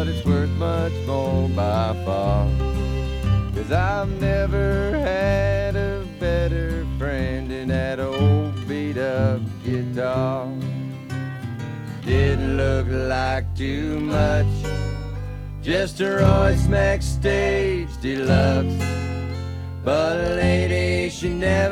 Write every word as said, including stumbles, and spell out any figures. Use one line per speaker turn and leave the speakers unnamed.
but it's worth much more by far. 'Cause I've never had a better friend than that old beat-up guitar. Didn't look like too much, just a Royce Max Stage Deluxe. But lady, she never